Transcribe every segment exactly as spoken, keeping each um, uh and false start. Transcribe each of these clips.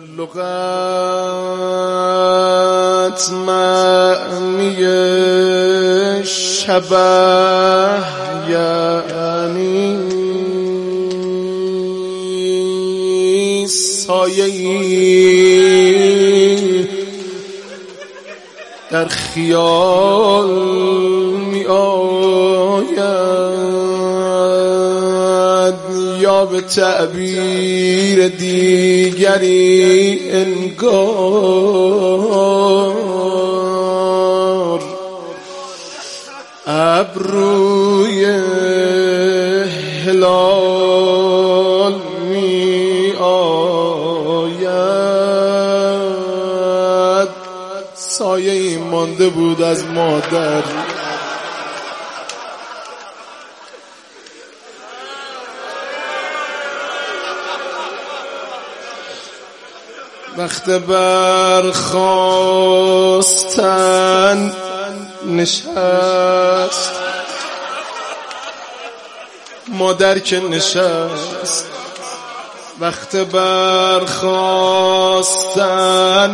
لغت معنی شبه یعنی سایه‌ای در خیال می آید یا به تعبیر دیگری انگار ابروی هلال می آید. سایه ای مانده بود از مادر، وقت برخاستن نشست، مادر که نشست. وقت برخاستن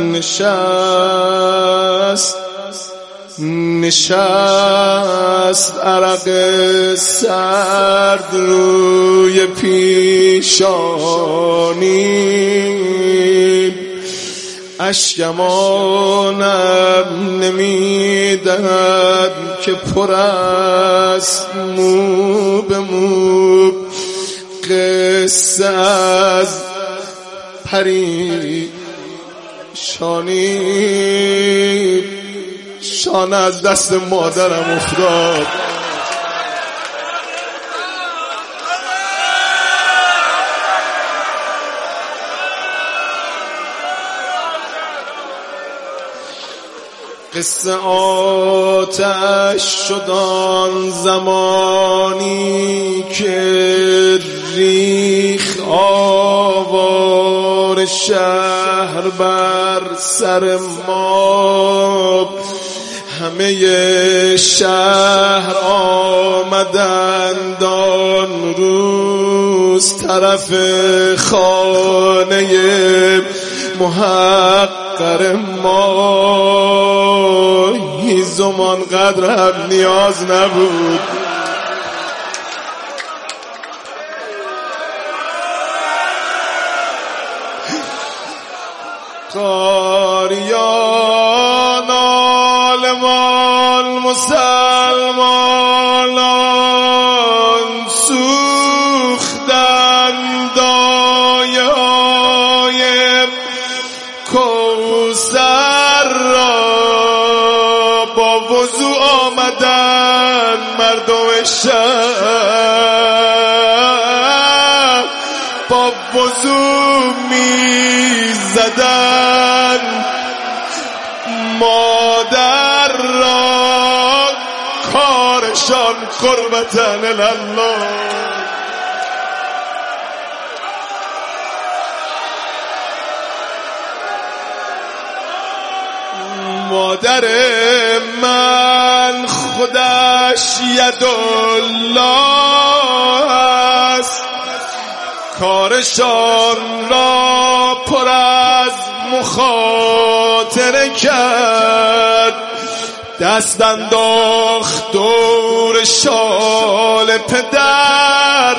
نشست نشست عرق سرد روی پیشانی، اشکمانم نمیدهد که پر است مو به مو قصه از پریشانی. شانه از دست مادرم افتاد، قصه آتش شد آن زمانی که ریخ آوار شهر بر سر ما. همه شهر آمدند آن روز طرف خانه محقر ما. هیزمان قدر هم نیاز نبود، قاریان عالمان مسلمانان سوختند دایه های کوثر را. با وضو آمدن مردم شهر، با وضو می زدن مادر را. کارشان قربتن الله. مادر من خودش یدالله است، کارشان را پر از مخاطره کرد. دست انداخت دور شال پدر،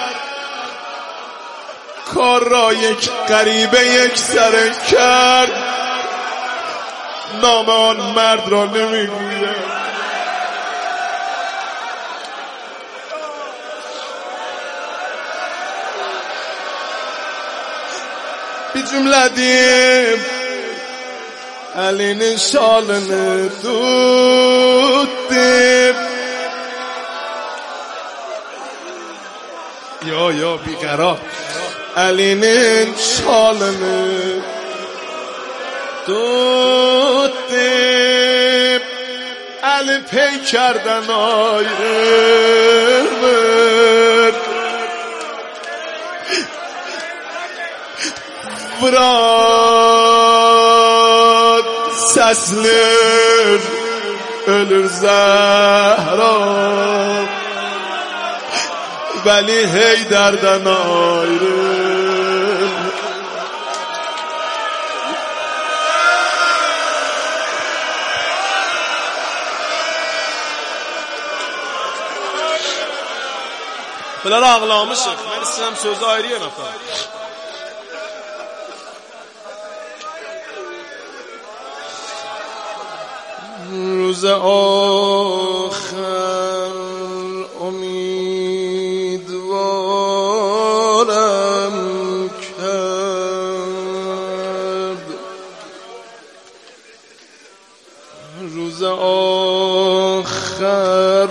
کار را یک غریبه یک سره کرد. نام آن مرد را نمیگویم. بی جمله دیم علین شالن دودیم. یا یا بیقرار علین شالن دودیم. علی پی کردن آیرمن Fırat sesler ölür Zehra, Veli Heyder'den ayrı. Gecələr ağlamışıq. Mən istəyirəm sözü ayrıyam efendim. روز آخر امیدوارم کرد، روز آخر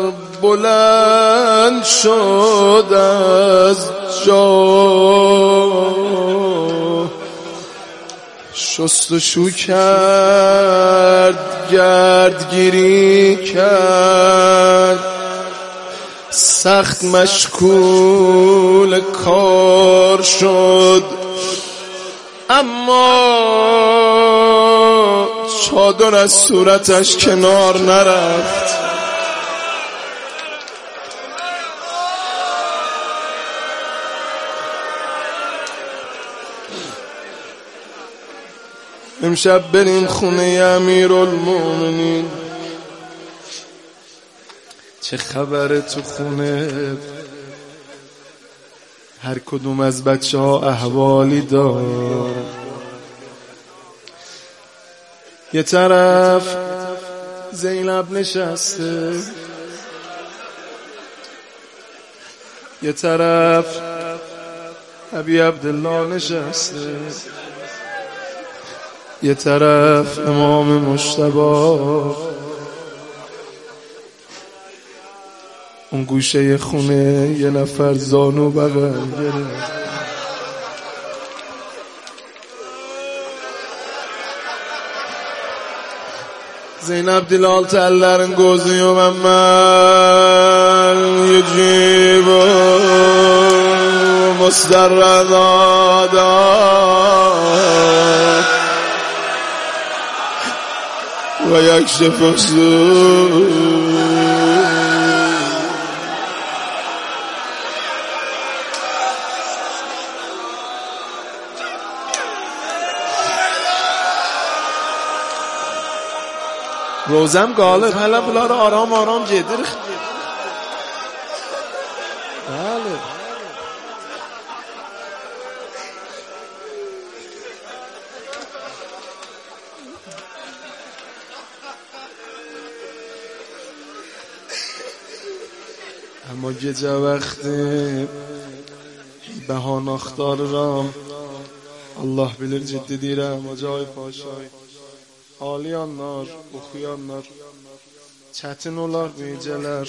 بلند شد از جا، شست و شو کرد، گردگیری کرد، سخت مشغول کار شد، اما چادر از صورتش کنار نرفت. امشب بریم خونه امیرالمومنین. چه خبره تو خونه؟ هر کدوم از بچه ها احوالی دار. یه طرف زینب نشسته، یه طرف ابی عبدالله نشسته، یه طرف امام مجتبی. اون گوشه خونه یه نفر زانو بغل گرفت. زینب دلال tellerin gözüyor hemen yücübü mustarradada ve yakşefu روزم غالب حالا بلا رو آرام آرام جدی بله اما gece vakti bahane axtarıram. Allah bilir ciddi deyirəm, acayip aşay. Ağlayanlar, oxuyanlar, çətin olar necələr.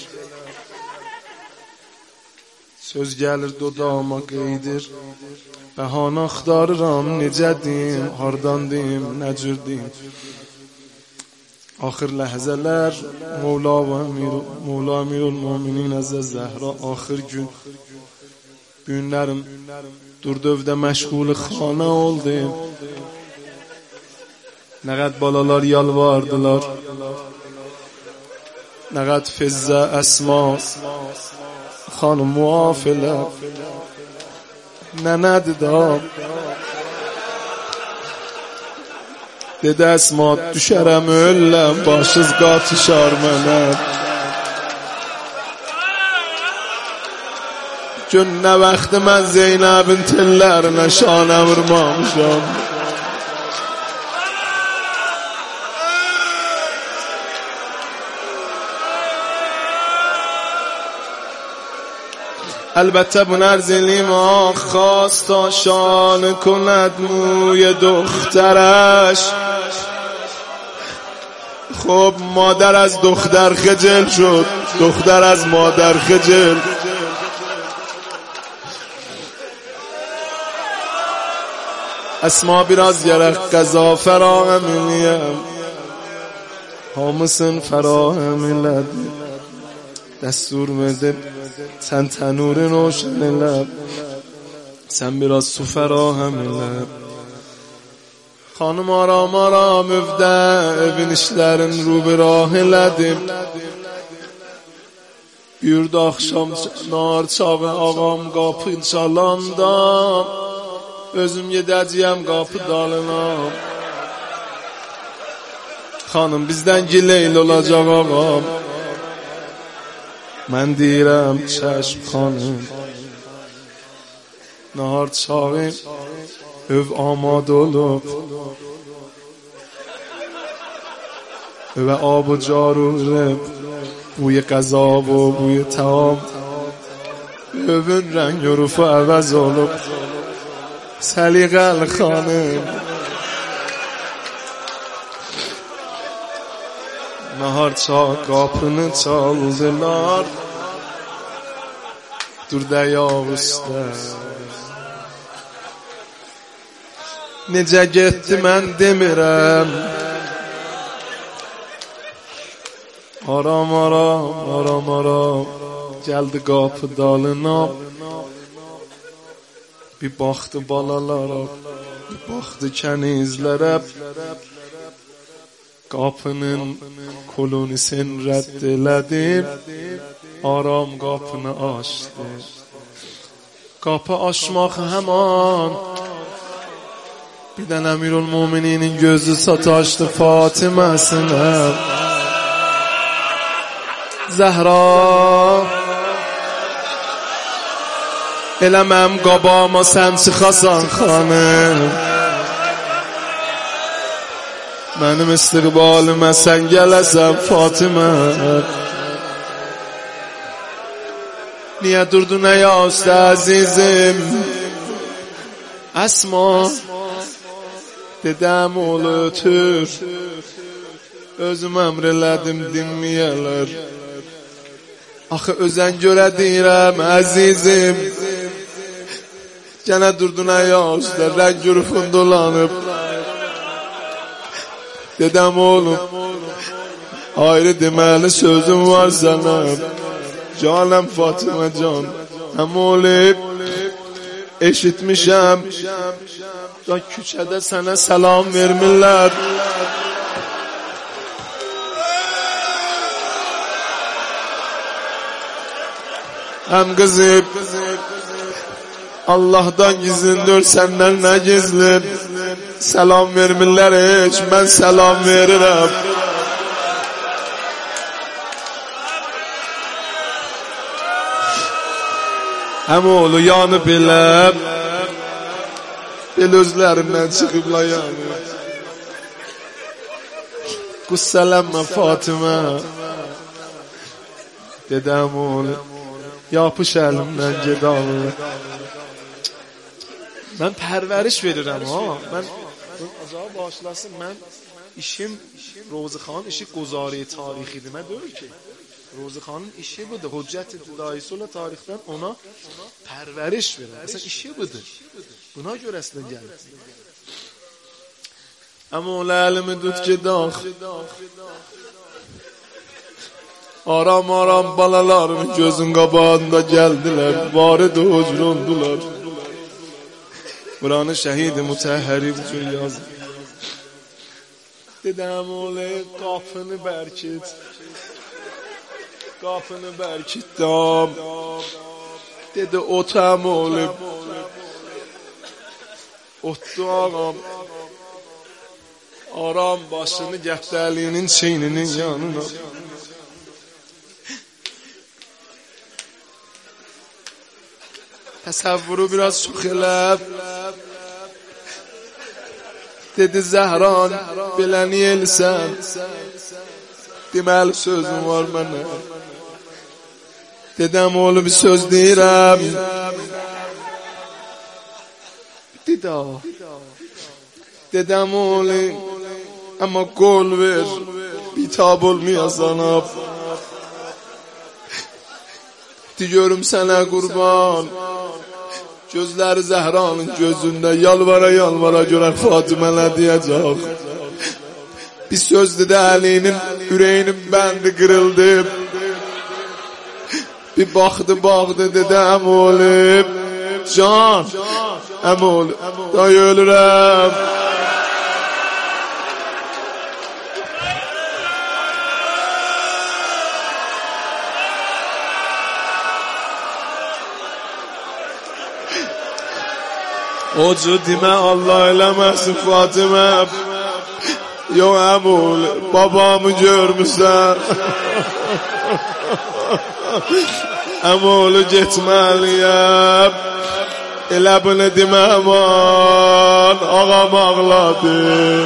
Söz gəlir dodağıma qeydir. Bəhanə axtarıram, necə deyim, hardan deyim, nə cür deyim. Axır ləhzələr, Mevla və Emir, Mevla Emirulmuminin Əzəz Zəhra axır gün. Günlərim durdövdə məşğul xana oldum. Ne kadar balalar yalvardılar, ne kadar Fizza, Esma hanım muafile, ne nedidam dedi Esma düşərəm ölləm, başız qatışar mənə. Gün nə vaxtı mən Zeynəbin tellərinə şanə vurmamışam. البته بنرزلی ما خواست تا شانه کند موی دخترش. خب مادر از دختر خجل شد، دختر از مادر خجل. اسما biraz yaraq qaza fərahəmiliyəm, hamısın fərahəmilədi. دستور verdi, sen tenurin روشن لب، sen biraz su ferahem elə. Xanım aram aram evdə, evin işlərin rubirah elədim. Yurd axşam nar çağı ağam qapı çalanda, özüm gedəcəyəm qapı dalına. Xanım bizdən gileyl olacaq ağam, من دیرم چشم خانم نهار çağı öv amad olup ve ab و جارو بوی غذا و بوی طعام övün رنگ و رفو عوض olup سلیقه خانم nahar çağı qapını çaldılar dur dayaq üstə necə getdi mən demirəm aram aram aram aram gəldi qapı dalına bir baxdı balalara bir baxdı kənizlərə qapının kolonisini rədd elədi aram qapını açdı qapı açmaq həman bir dən Əmirülmümininin gözü sataşdı Fatiməsinə Zəhra eləməm qabama sən çıxasan xanım mənim istiqbalıma sən gələsən Fatimə niyə durdun ey usta əzizim Əsma dedəm oğlu ötür özüm əmr elədim dinməyələr axı özən görə deyirəm əzizim gənə durdun ey usta rəng ürfün dolanıb dedəm oğlum ayrı deməli sözüm var sənə canım Fatimə can həm olub eşitmişəm da küçədə sənə salam vermirlər həm qızıb Allah'dan gizlindir səndən nə gizlin salam vermirlər heç mən salam verirəm həm oğlu yanıb elə el özlərindən çıxıbla yanıb qüssələnmə Fatimə dedəm oğlu yapış əlimdən ged alır mən pərvəriş verirəm ha mən acaba bağışlasın mən işim Rozi xanın işi qozari tarixidir mən deyir ki Rozi xanın işi budur hüccət iddiayısı ola tarixdən ona pərvəriş verir məsələn işi budur buna görə əslən gəlir amma ola əlimi tut ki dax aram aram balalarımın gözün qabağında gəldilər varid hücr oldular Buranı şəhid-i mütəhhəri üçün yazır dedəm oğlu qapını bərkit qapını bərkit dam dedi otam oğlu otdu ağam aram başını gəftəliyinin çeyninin yanına təsəvvürü biraz çox eləb dedi Zəhran belə niyə elsən deməli sözüm var mənə dedəm oğlu bir söz deyirəm dida dedəm oğlu amma qol ver bitab olmayasan diyorum sənə qurban gözləri Zəhranın gözündə yalvara yalvara görən Fatimə nə deyəcək bir söz dedi Əlinin ürəyinin bəndi qırıldı bir baxdı baxdı dedi əm olub can əm olub day ölürəm Ocu demə Allah eləməsin Fatimə Yox əmul babamı görmüsən امول جتمالیم لبن دیممان آقام آغلاده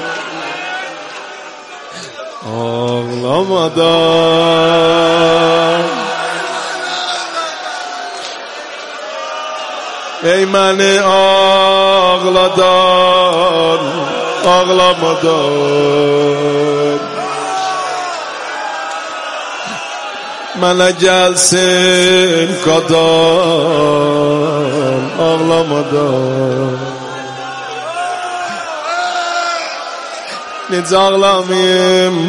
آغلامدان ای من آغلادان آغلامدان من جلسین کدان آغلامدان نیز آغلامیم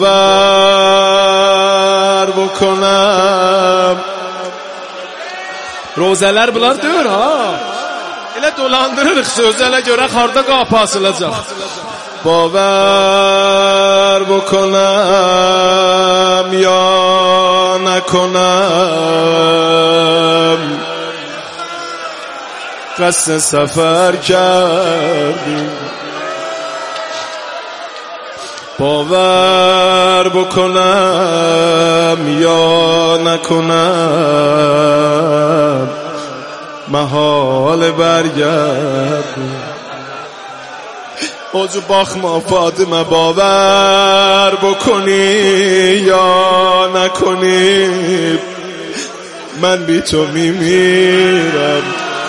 باور بکنم روزələr bunlar deyir ha elə dolandırırıq sözlərə görə xarda qapı açılacaq باور بکنم یا نکنم قصد سفر کردیم باور بکنم یا نکنم محال برگردیم اوجو باخما فاطمه باور بکنی یا نکنی من بی تو میمیرم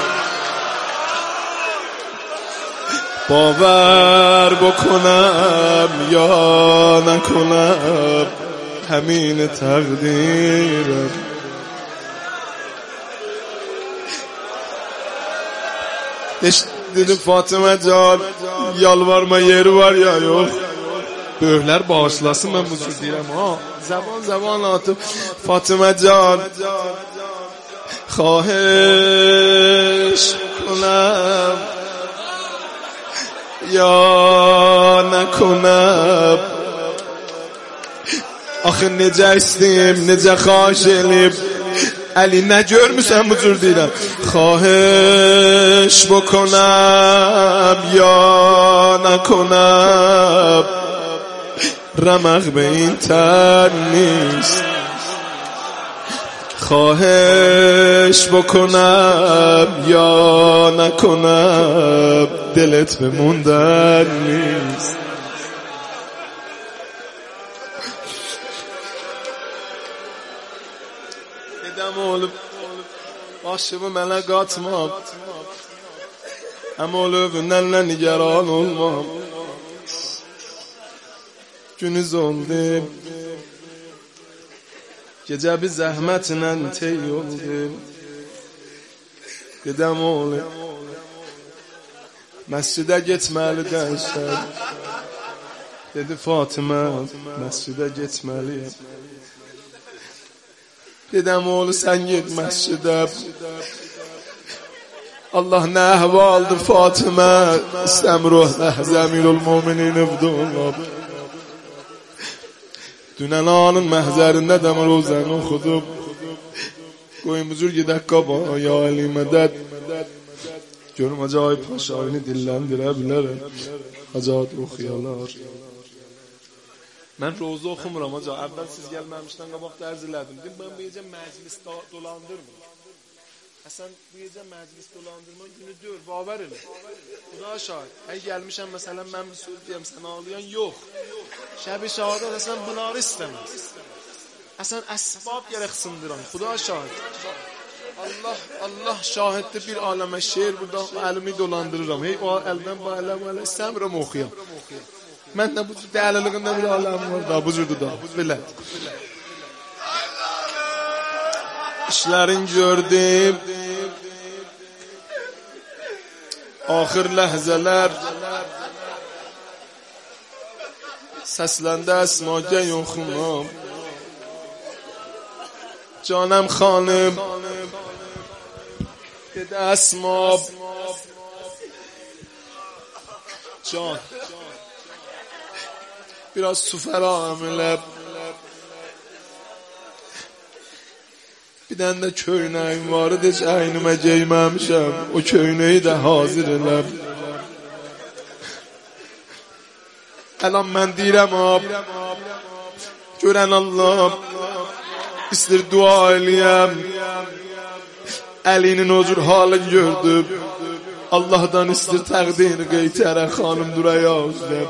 باور بکنم یا نکنم همین تقدیرم dedim Fatıma can yalvarma yeri var ya yok böyüklər bağışlasın mən bu cür deyirəm ha zaman zaman atıp Fatıma can xahiş کنم ya نکنم axı necə istəyim necə xahiş elib علی نه görmüsən bu cür deyirəm خواهش بکنم یا نکنم رمق به این تن نیست خواهش بکنم یا نکنم دلت بموندن نیست Dedem oğlum başımı melek atmam Ama oğlumdan nigaran olmam Günüz oldu Gece bir zahmetle tey oldu Dedem oğlum Mescide gitmeliydin sen Dedi Fatıma Mescide gitmeliyim Dedem oğlu sen git mescide Allah ne ahvaldır Fatıma İstemruh Zemirul müminin evdullah Dünən anın məhzərində də rozəni oxudub Qoyun buzur gedək qaba ya əli mədəd Görüm acayip haşayını dilləndirə bilərəm Acayip oxuyalar Mən roza oxumuram hoca. Əvvəl siz gəlməmişdən qabaq dərz elədim. Dedim mən bu gecə məclis dolandırmıram. Həsən bu gecə məclis dolandırma günü deyil, bavar elə. Xuda şahid. Əgər gəlmişəm məsələn mən bir söz deyəm sən ağlayan yox. Şəbi şahadət əsən bunları istəməz. Əsən əsbab gərək sındıran. Xuda şahid. Allah Allah şahiddir bir aləmə şeir burada əlimi dolandırıram. Hey o əldən bu ələm ələ istəmirəm oxuyam. Mən də bu dəliliğində bir aləm var da, bu cürdür da, belə. İşlərin gördüm, axır ləhzələr, səsləndə əsmagə yoxunam. Canım xanım, dedi əsmab, can. Biraz su fərahəm elə Bir dənə də köynəyim var idi heç əynimə geyməmişəm O köynəyi də hazır elə Əlan mən deyirəm ab Görən Allah istir dua eləyəm. Əlinin o cür halı gördüm. Allah'dan istir təqdini qeytərə xanım duraya özləm.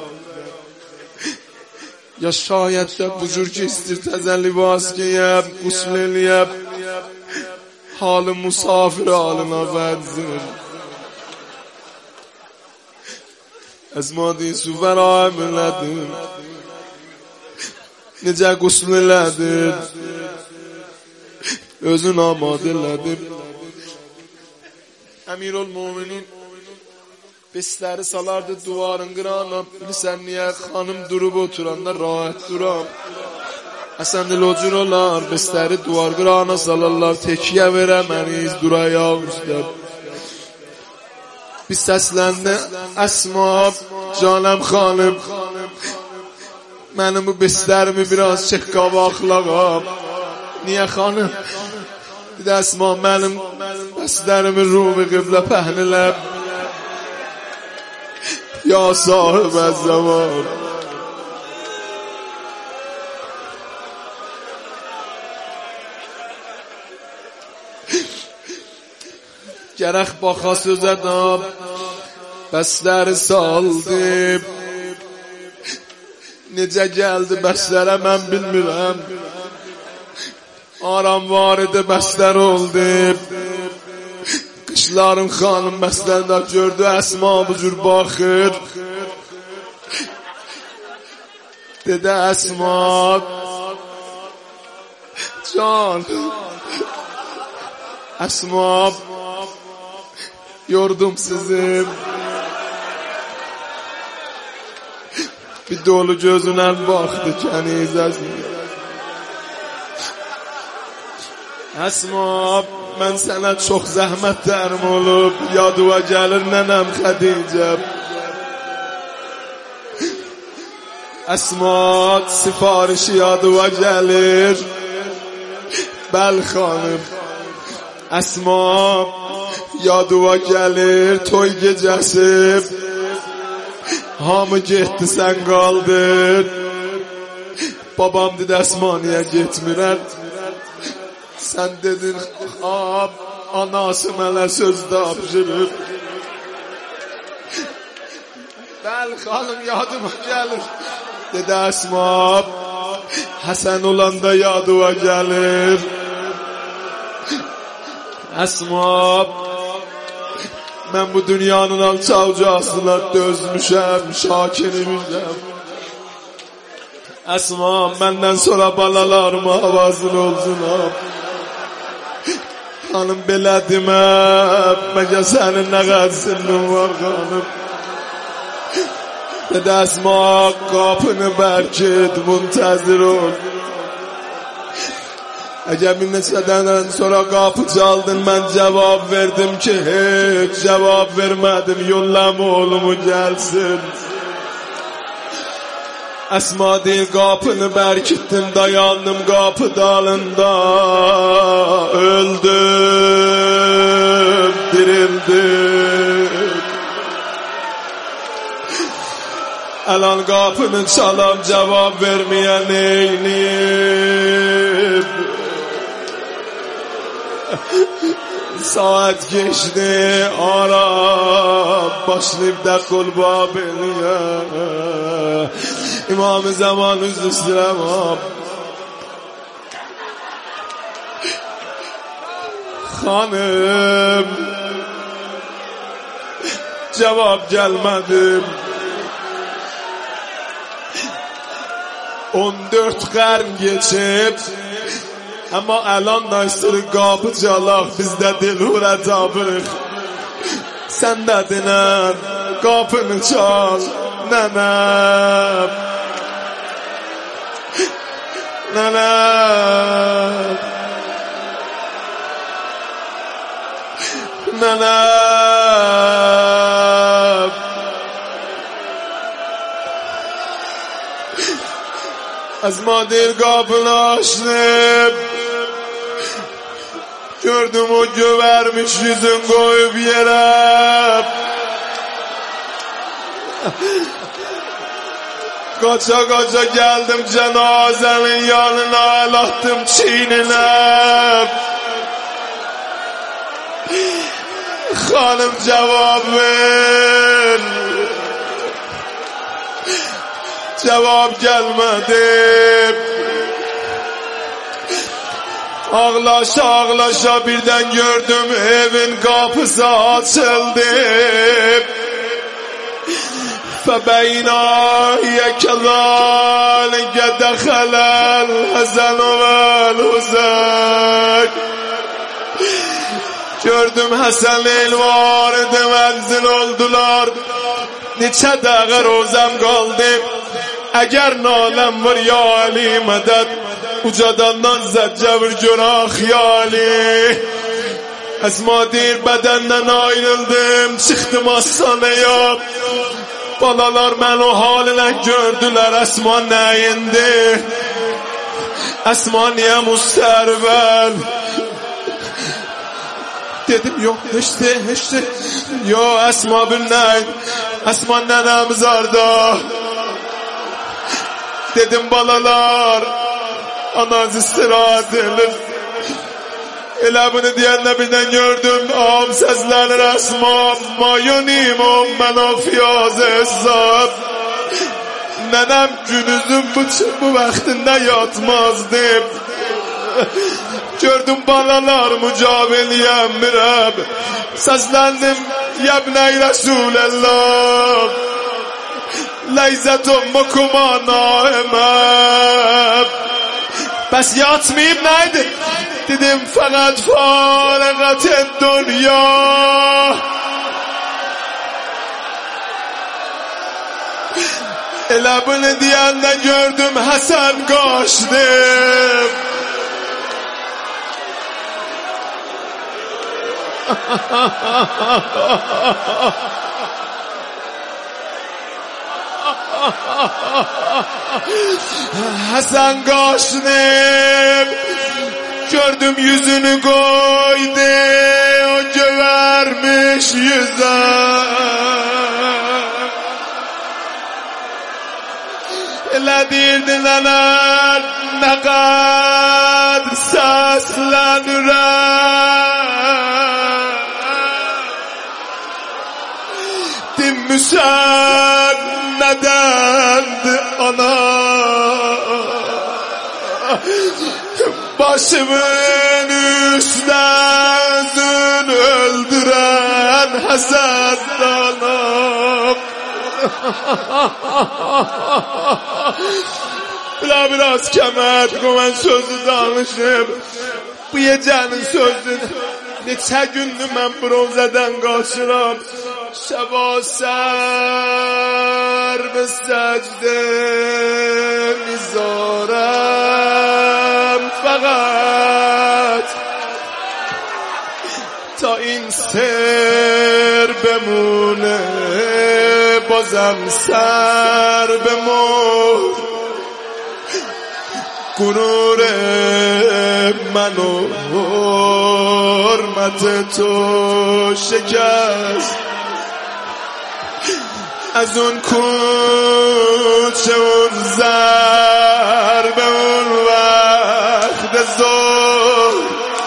Ya şayət də bu cür ki istir təzən libas giyəm, qusl eləyəm. Halı musafir halına bənzir. Əzmadi su vəraim elədim. Necə qusl elədim. Özün amad elədim. Emirolmuminin besləri salardı duvarın qırağına. Bilirsən niyə xanım durub oturanda rahat duram. Həsən dil o cür olar, besləri duvar qırağına salarlar. Tekiyə verəməniz duraya üstə. Bir səsləndi Əsma, canım xanım, mənim bu beslərimi biraz çək qabaqlağa. Niyə xanım? Bir də Əsma, mənim bəslərimi Rumi qiblə pəhniləb. Ya sahib əz-zaman. Gərək baxa sözə dab, bəsləri saldı. Necə gəldi bəslərə mən bilmirəm. Aram var idi bəslər oldu. Qışların xanım bəslərdə gördü Əsma bu cür baxır. Dedi Əsma, can, Əsma, yordum sizi. Bir dolu gözündən baxdı kəniz əzmi. Əsma, mən sənə çox zəhmətlərim olub. Yadıva gəlir nənəm Xədicə. Əsma, sifarişi yadıva gəlir. Bəl xanım. Əsma, yadıva gəlir toy gecəsi. Hamı getdi, sən qaldın. Babam dedi Əsma niyə getmirən? Sən dedin ab, anası mənə söz tapşırıb. Bəl xanım yadıma gəlir. Dedi Əsma, Həsən olanda yadıma gəlir. Əsma, mən bu dünyanın alçalcasına dözmüşəm, şakirmişəm. Əsma, məndən sonra balalarıma avazın olsun. Xanım belə demə, məgə sənin nə qədsinin var xanım. Dedi Əsma, qapını bərkid, müntəzir ol. Əgər bir neçədən sonra qapı çaldın, mən cavab verdim ki, heç cavab vermədim, yollam oğlumu gəlsin. Əsma deyil, qapını bərkitdim, dayandım qapı dalında, öldüm, dirildim. Əlan qapını çalam, cavab verməyən neyliyim. Saat geçti, ara başlayıp da kulba beniye. İmam-ı zaman üzü istiremam. Hanım, cevap gelmedim. on dört qarn geçip, ama əlan da istiri qapı çalaq, bizdə dil hurəcabırıq. Sən də dinən, qapını çal, nənəm. Nənəm. Nənəm. Əsma deyil qapını açdım. Gördüm o gövermiş yüzün koyup yere. Qaça qaça geldim cenazenin yanına, el attım çiğnine. Hanım cevap ver. Cevap gelmedi. Ağlaşa ağlaşa birden gördüm evin kapısı açıldı. فبينا كذلك دخل الحزن والحزن. Gördüm Hasan elvardı menzil oldular. Neçə dəqiqə rozam qaldı. Əgər naləm var ya Ali mədəd, ucadandan zəccəvir görən xiyali. Əsma deyir bədəndən ayrıldım, çıxdım hastaneye. Balalar mən o haline gördülər, Əsma nəyindi? Əsma niyə müstərbəl? Dedim yok işte işte. Yo Əsma bir nəyin? Əsma nənəmiz arda. Dedim balalar, anaz istirahat edilir. Elə bunu deyəndə birdən gördüm, ağam səslənir Əsma, mayonim o mən o fiyaz hesab. Nənəm günüzün bu, bu vaxtında yatmazdım. Gördüm balalar mücaveliyem mirəm. Səsləndim, yəbnəy Rəsuləllah, Leyzət ummukuma naiməm. Bəs yatmayıb nəydi? Dedim fəqət farəqət dünya. Elə bunu deyəndə gördüm Həsən qaçdım. Həsən qaçdım. Gördüm yüzünü koydu o gövermiş yüze. Elə deyirdi nələr nə qad səslənirəm. Dinmişəm nədəndir ana. Başımın üstünden öldüren hasadlanım. Bila biraz kemer koyun sözü danışım. Bu gecenin sözünü neçə gündür mən bronzadan qaçıram. Şəba sər və səcdə nizarəm fəqət تا این سر بمونه بازم سر بمون غرور منو حرمت تو شکست از اون کوچه اون ضربه اون وقت ظهر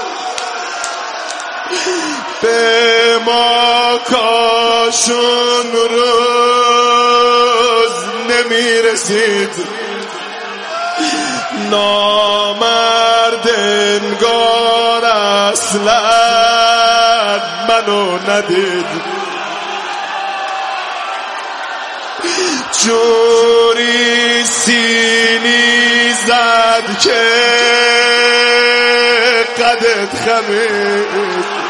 به ما کاشون روز نمیرسید نامرد انگار اصلا منو ندید جوری سینی زد که قدت خمید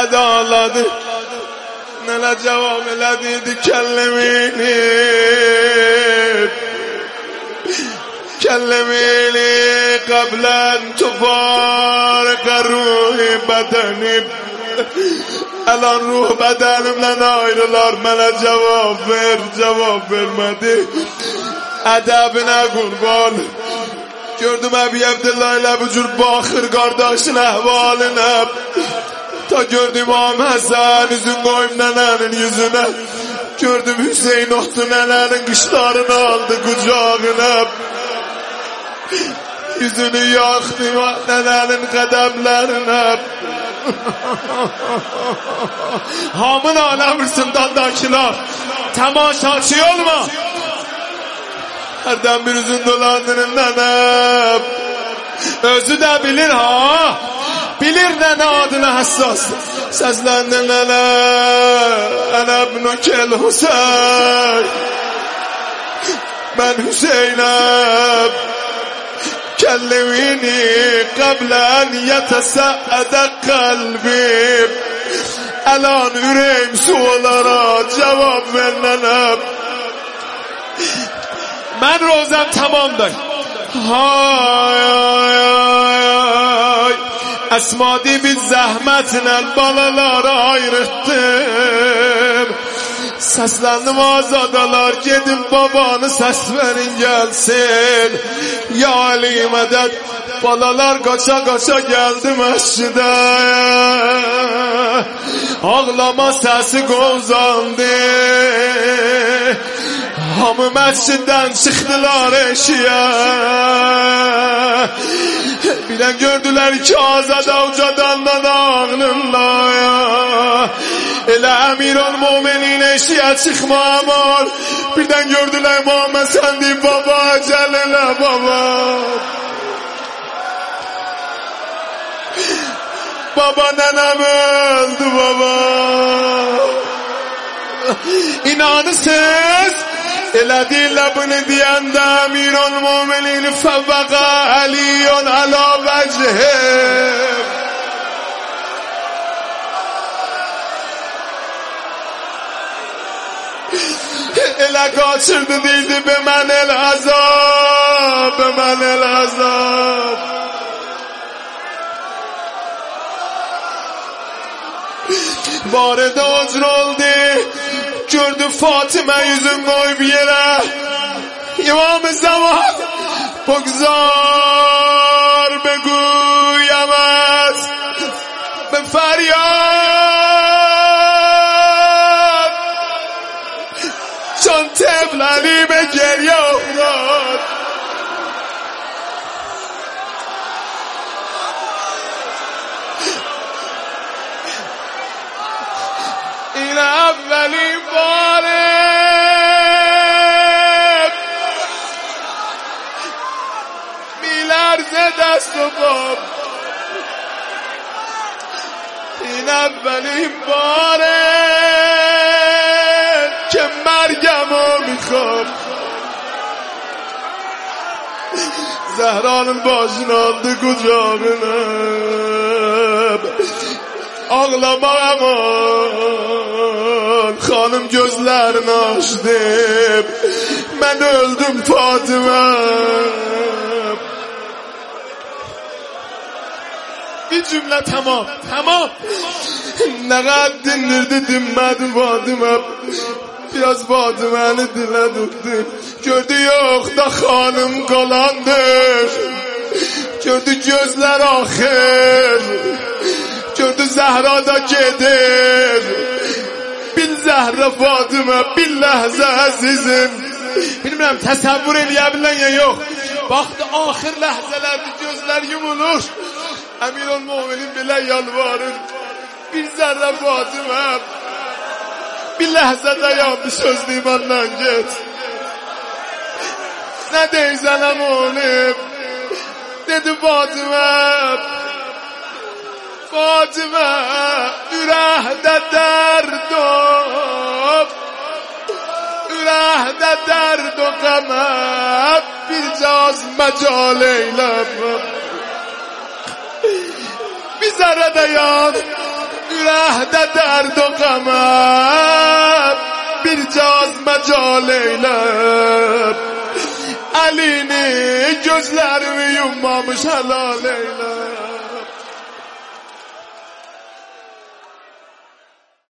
ندالاdı, ne cevap eledi, kellemini کلمینی قبلا تفارق روح بدنی الان روح بدنimden ayrılar mənə cavab ver cavab vermədi ədəbinə qurban gördüm Əbi Abdullah ilə bu cür baxır qardaşın əhvalına ta gördüm İmam Həsən üzün qoyum nənənin yüzünə gördüm Hüseyin oxtu nənənin qışlarını aldı qucağına yüzünü yaktı nənənin qədəmlərinə hamın aləmürsündandakılar tamaşaçı olma hərdən bir üzün dolandırın nənəm özü də bilir ha bilir nənə adına həssas səsləndi nənə ənə ibnükel Hüseyin mən Hüseynəm كلميني قبل أن يتسعد قلبي الان yüreğim sualara cevap ver nənəm mən rozam tamamdır hay hay hay Əsmadi bir zəhmətlə balaları ayrıttım səsləndim azadalar gedin babanı səs verin gəlsin ya Ali mədəd balalar qaça qaça gəldi məscidə ağlama səsi qozandı hamı məsciddən çıxdılar eşiyə bilən gördülər ki azada ucadandan ağlınlaya elə əmirul müminin eşiyə çıxmamar birdən gördülər Muhammed sən deyib baba əcəl elə baba baba nənəm öldü baba inanırsınız elə deyirlər bunu deyəndə əmirul müminin fəvvəqə əliyyun əla vəcihim elə qaçırdı deyildi be mən el azab be mən el azab barədə ocr oldu gördü Fatimə yüzün qoyub yerə İmam-ı Zaman bugzar beguyəməz be feryad چون طفلانی به گریه افتاد این اولین باره میلرزه دست و پام این اولین باره که مرگمو میخوام Zəhranın başını aldı qucağına ağlamaq aman xanım gözlərini açdı mən öldüm Fatimə bir cümlə tamam tamam nə qədər dindirdi dinmədi Fatimə biraz Fatiməni dilə tutdu gördü yox da xanım qalandır gördü gözlər axır gördü Zəhra da gedir bil Zəhra Fatimə bil ləhzə əzizim bilmirəm təsəvvür eləyə bilən ya yox baxdı axır ləhzələrdir gözlər yumulur Əmirul Müminin belə yalvarır bir zərrə Fatimə bir ləhzədə yandı sözlü imandan get nə deysən əmonim dedi Fatimə Fatimə ürəkdə dərd o ürəkdə dərd o qəmə bir caz məcal eyləm bir zərrə də yan ürəkdə dərd o qəmə bir caz məcal eyləm Əlini gözlərimi yummamış helal eylə.